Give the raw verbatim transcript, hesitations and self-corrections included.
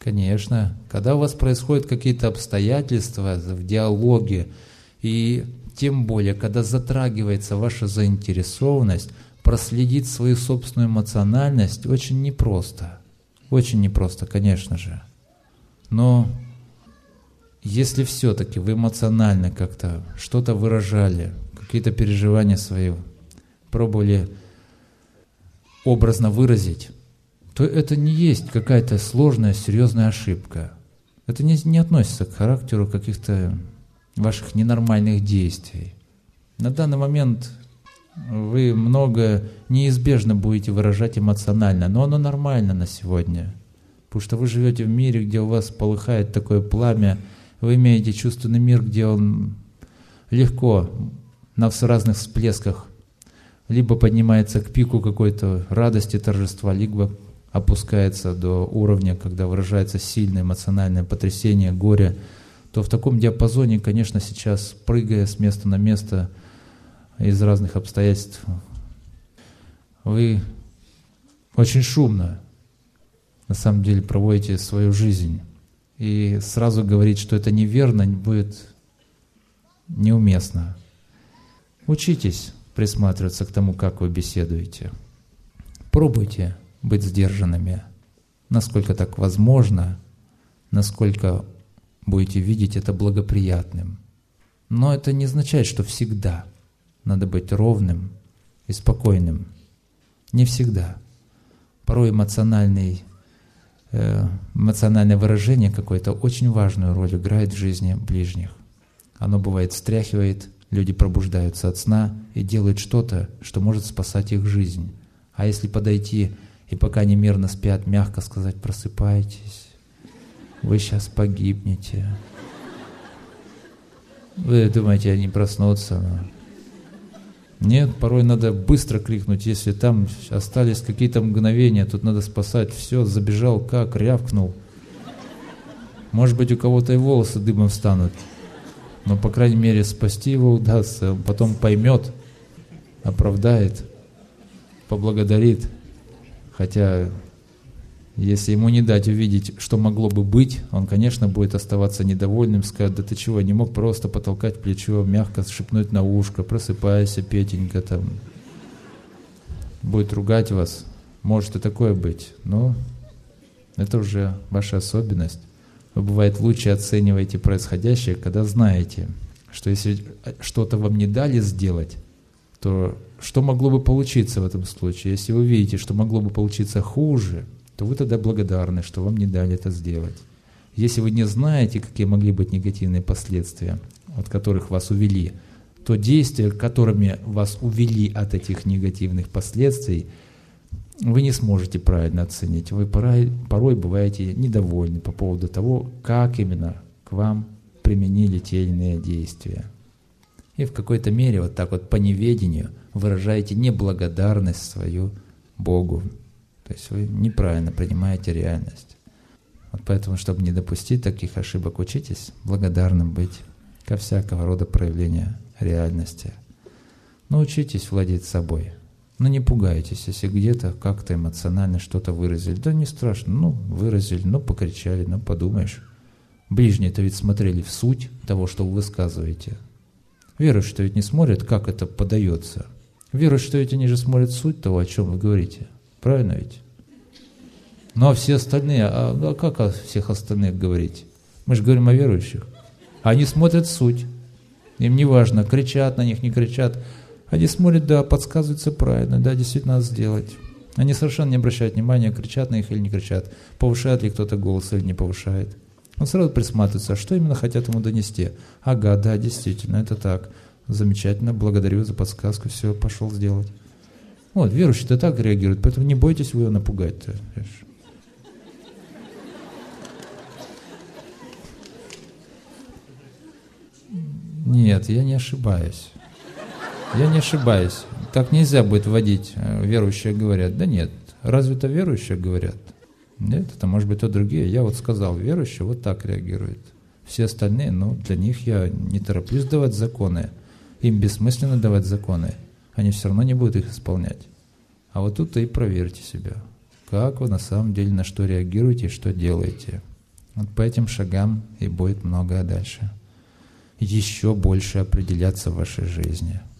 Конечно. Когда у вас происходят какие-то обстоятельства в диалоге, и тем более, когда затрагивается ваша заинтересованность, проследить свою собственную эмоциональность очень непросто. Очень непросто, конечно же. Но если все-таки вы эмоционально как-то что-то выражали, какие-то переживания свои пробовали образно выразить, то это не есть какая-то сложная, серьезная ошибка. Это не, не относится к характеру каких-то ваших ненормальных действий. На данный момент вы многое неизбежно будете выражать эмоционально, но оно нормально на сегодня. Потому что вы живете в мире, где у вас полыхает такое пламя, вы имеете чувственный мир, где он легко на разных всплесках либо поднимается к пику какой-то радости, торжества, либо опускается до уровня, когда выражается сильное эмоциональное потрясение, горе, то в таком диапазоне, конечно, сейчас, прыгая с места на место из разных обстоятельств, вы очень шумно, на самом деле, проводите свою жизнь. И сразу говорить, что это неверно, будет неуместно. Учитесь присматриваться к тому, как вы беседуете. Пробуйте быть сдержанными, насколько так возможно, насколько будете видеть это благоприятным. Но это не означает, что всегда надо быть ровным и спокойным. Не всегда. Порой эмоциональный, э, эмоциональное выражение какое-то очень важную роль играет в жизни ближних. Оно бывает встряхивает, люди пробуждаются от сна и делают что-то, что может спасать их жизнь. А если подойти и пока они мирно спят, мягко сказать: просыпайтесь, вы сейчас погибнете. Вы думаете, они проснутся? Но... Нет, порой надо быстро крикнуть, если там остались какие-то мгновения, тут надо спасать. Все, забежал как, рявкнул. Может быть, у кого-то и волосы дымом встанут. Но, по крайней мере, спасти его удастся. Он потом поймет, оправдает, поблагодарит. Хотя, если ему не дать увидеть, что могло бы быть, он, конечно, будет оставаться недовольным, сказать: да ты чего, не мог просто потолкать плечо, мягко шепнуть на ушко: просыпайся, Петенька, там. Будет ругать вас, может и такое быть, но это уже ваша особенность. Вы, бывает, лучше оцениваете происходящее, когда знаете, что если что-то вам не дали сделать, то что могло бы получиться в этом случае? Если вы видите, что могло бы получиться хуже, то вы тогда благодарны, что вам не дали это сделать. Если вы не знаете, какие могли быть негативные последствия, от которых вас увели, то действия, которыми вас увели от этих негативных последствий, вы не сможете правильно оценить. Вы порой, порой бываете недовольны по поводу того, как именно к вам применили те или иные действия. И в какой-то мере вот так вот по неведению выражаете неблагодарность свою Богу. То есть вы неправильно принимаете реальность. Вот поэтому, чтобы не допустить таких ошибок, учитесь благодарным быть ко всякого рода проявления реальности. Научитесь владеть собой. Но не пугайтесь, если где-то как-то эмоционально что-то выразили. Да не страшно, ну выразили, ну покричали, ну подумаешь. Ближние-то ведь смотрели в суть того, что вы высказываете. Верующие-то ведь не смотрят, как это подается. Верующие-то ведь они же смотрят суть того, о чем вы говорите. Правильно ведь? Ну а все остальные, а, а как о всех остальных говорить? Мы же говорим о верующих. Они смотрят суть. Им не важно, кричат на них, не кричат. Они смотрят, да, подсказывается правильно, да, действительно надо сделать. Они совершенно не обращают внимания, кричат на них или не кричат, повышает ли кто-то голос или не повышает. Он сразу присматривается, а что именно хотят ему донести. Ага, да, действительно, это так. Замечательно, благодарю за подсказку, все, пошел сделать. Вот, верующие-то так реагируют, поэтому не бойтесь вы его напугать-то. Нет, я не ошибаюсь. Я не ошибаюсь. Так нельзя будет вводить. Верующие говорят. Да нет. Разве это верующие говорят? Нет, это может быть то другие. Я вот сказал, верующие вот так реагируют. Все остальные, ну, для них я не тороплюсь давать законы. Им бессмысленно давать законы. Они все равно не будут их исполнять. А вот тут-то и проверьте себя. Как вы на самом деле на что реагируете и что делаете. Вот по этим шагам и будет многое дальше. Еще больше определяться в вашей жизни.